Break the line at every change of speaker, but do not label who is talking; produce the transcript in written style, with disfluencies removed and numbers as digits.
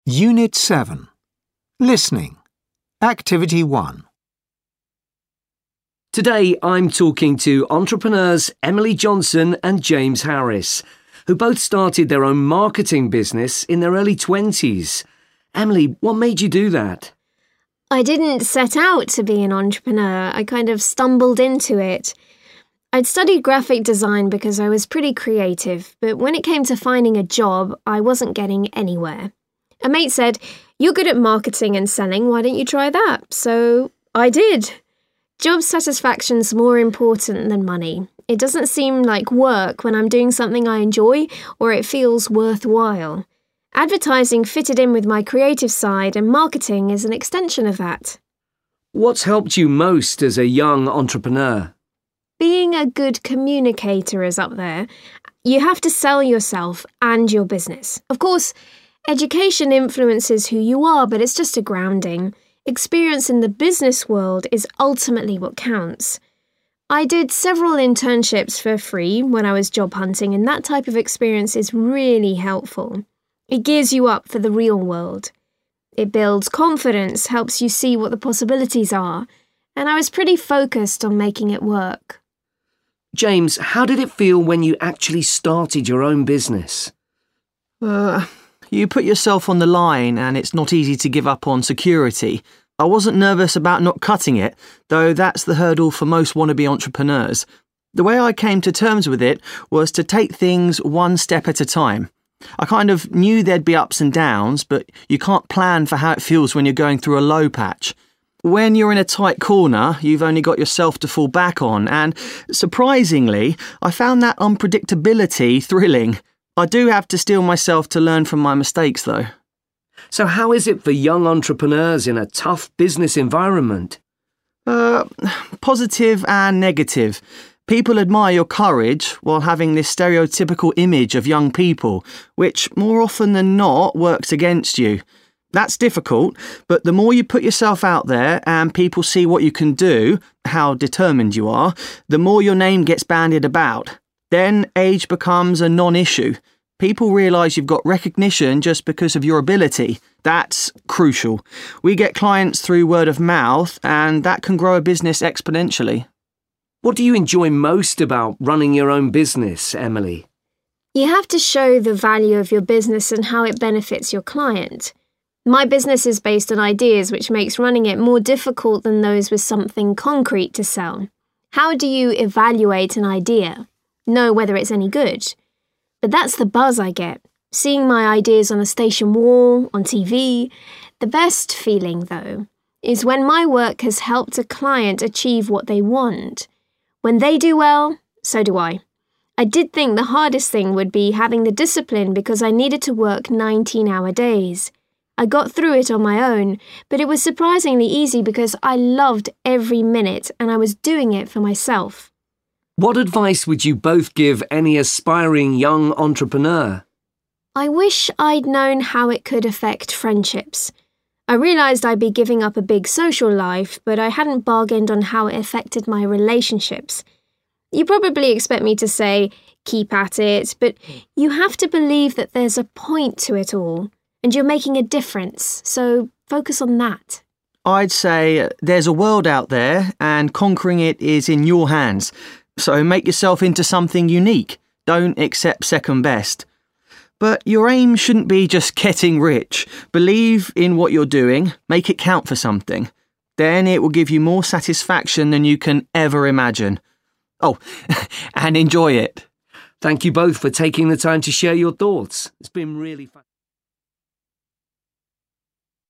Unit 7. Listening. Activity 1.
Today I'm talking to entrepreneurs Emily Johnson and James Harris, who both started their own marketing business in their early 20s. Emily, what made you do that?
I didn't set out to be an entrepreneur. I kind of stumbled into it. I'd studied graphic design because I was pretty creative, but when it came to finding a job, I wasn't getting anywhere. A mate said, "You're good at marketing and selling, why don't you try that?" So I did. Job satisfaction's more important than money. It doesn't seem like work when I'm doing something I enjoy or it feels worthwhile. Advertising fitted in with my creative side and marketing is an extension of that.
What's helped you most as a young entrepreneur?
Being a good communicator is up there. You have to sell yourself and your business. Of course, education influences who you are, but it's just a grounding. Experience in the business world is ultimately what counts. I did several internships for free when I was job hunting, and that type of experience is really helpful. It gears you up for the real world. It builds confidence, helps you see what the possibilities are, and I was pretty focused on making it work.
James, how did it feel when you actually started your own business?
You put yourself on the line and it's not easy to give up on security. I wasn't nervous about not cutting it, though that's the hurdle for most wannabe entrepreneurs. The way I came to terms with it was to take things one step at a time. I kind of knew there'd be ups and downs, but you can't plan for how it feels when you're going through a low patch. When you're in a tight corner, you've only got yourself to fall back on, and surprisingly, I found that unpredictability thrilling. I do have to steel myself to learn from my mistakes, though.
So how is it for young entrepreneurs in a tough business environment?
Positive and negative. People admire your courage while having this stereotypical image of young people, which more often than not works against you. That's difficult, but the more you put yourself out there and people see what you can do, how determined you are, the more your name gets bandied about. Then age becomes a non-issue. People realise you've got recognition just because of your ability. That's crucial. We get clients through word of mouth, and that can grow a business exponentially.
What do you enjoy most about running your own business, Emily?
You have to show the value of your business and how it benefits your client. My business is based on ideas, which makes running it more difficult than those with something concrete to sell. How do you evaluate an idea? Know whether it's any good? But that's the buzz I get, seeing my ideas on a station wall, on TV. The best feeling, though, is when my work has helped a client achieve what they want. When they do well, so do I. I did think the hardest thing would be having the discipline because I needed to work 19-hour days. I got through it on my own, but it was surprisingly easy because I loved every minute and I was doing it for myself.
What advice would you both give any aspiring young entrepreneur?
I wish I'd known how it could affect friendships. I realised I'd be giving up a big social life, but I hadn't bargained on how it affected my relationships. You probably expect me to say, keep at it, but you have to believe that there's a point to it all, and you're making a difference, so focus on that.
I'd say there's a world out there, and conquering it is in your hands. So make yourself into something unique. Don't accept second best. But your aim shouldn't be just getting rich. Believe in what you're doing, make it count for something. Then it will give you more satisfaction than you can ever imagine. Oh, and enjoy it.
Thank you both for taking the time to share your thoughts. It's been really fun.